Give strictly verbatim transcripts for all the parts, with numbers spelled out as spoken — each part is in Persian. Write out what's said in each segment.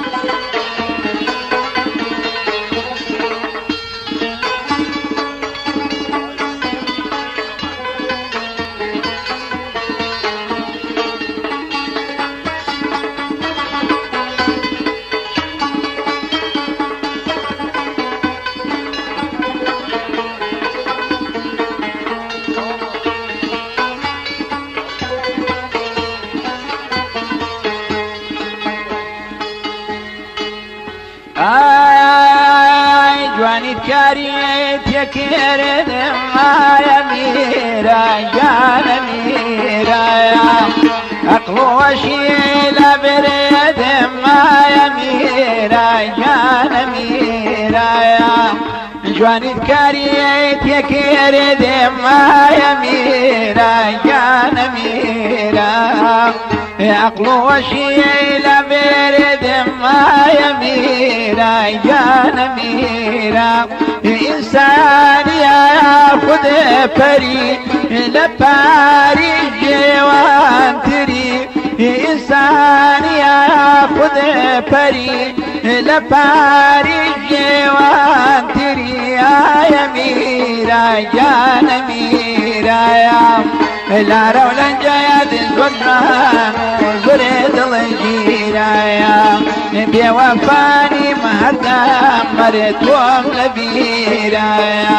آی جوانی کاریت یکردم آیا میرا جان میرا عقل وشیل بردم آیا میرا جان میرا جوانی کاریت یکردم آیا میرا جان میرا عقل وشیل بردم آیا میرا جان میرا انسان یا خود پری لپاری جوان تری انسان یا خود پری لپاری جوان تری آیا میرا جان میرا لا رولا جايد زران وزرد الجيرايا بوفاني مهدا مرت وملبيرايا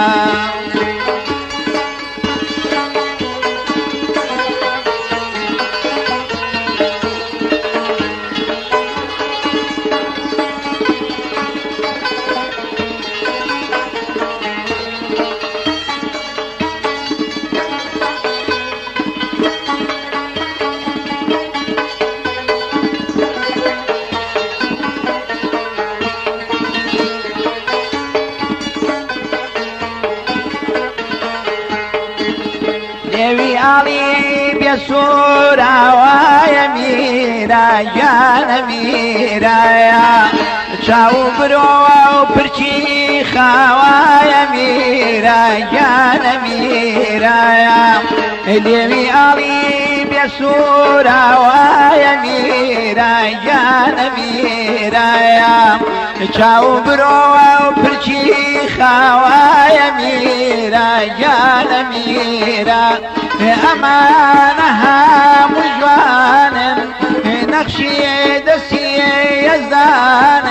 devi ali biasura waya mira jana mira ya chau bro perchi khawaya mira jana mira ya devi ali biasura waya mira jana mira ya chau bro perchi khawaya mira jana mira أمانها مجوان نقشي دسي يزدان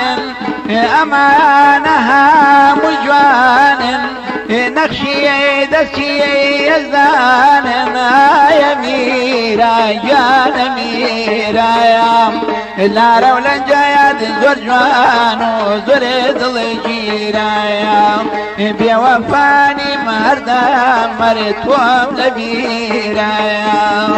أمانها مجوان نقشي دسي يزدان يا ميرا يا ميرا يا لا رولا جايد زرجوان وزرد الجيرايا بوفاني مردا مرت وملبيرايا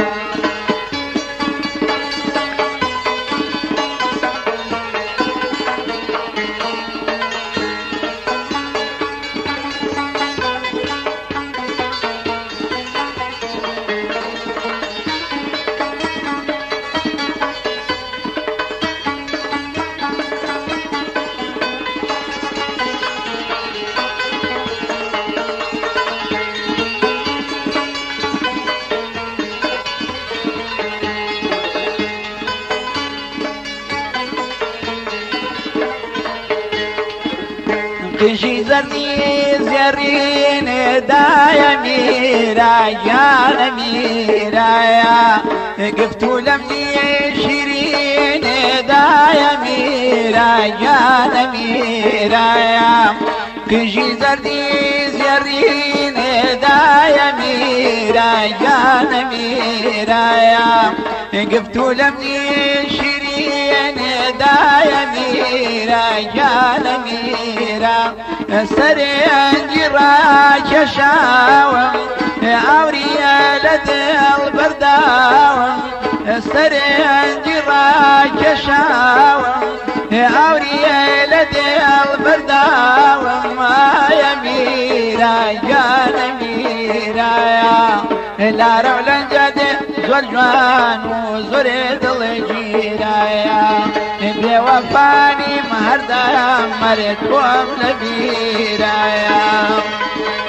كشي زرني زرين دايا ميرا يا ميرا يا قفتو لمني شيرين دايا ميرا يا ميرا يا كشي زرني زرين دايا ميرا يا ميرا يا قفتو لمني شيرين دايا ميرا يا ميرا سرين جراك شاوم أوريا لدى البرداوم سرين جراك شاوم أوريا لدى البرداوم يا ميرا يا ميرا لا رولا جدي زرجوان وزرد الجيرايا بوفاني مهردا مرت وملبيرايا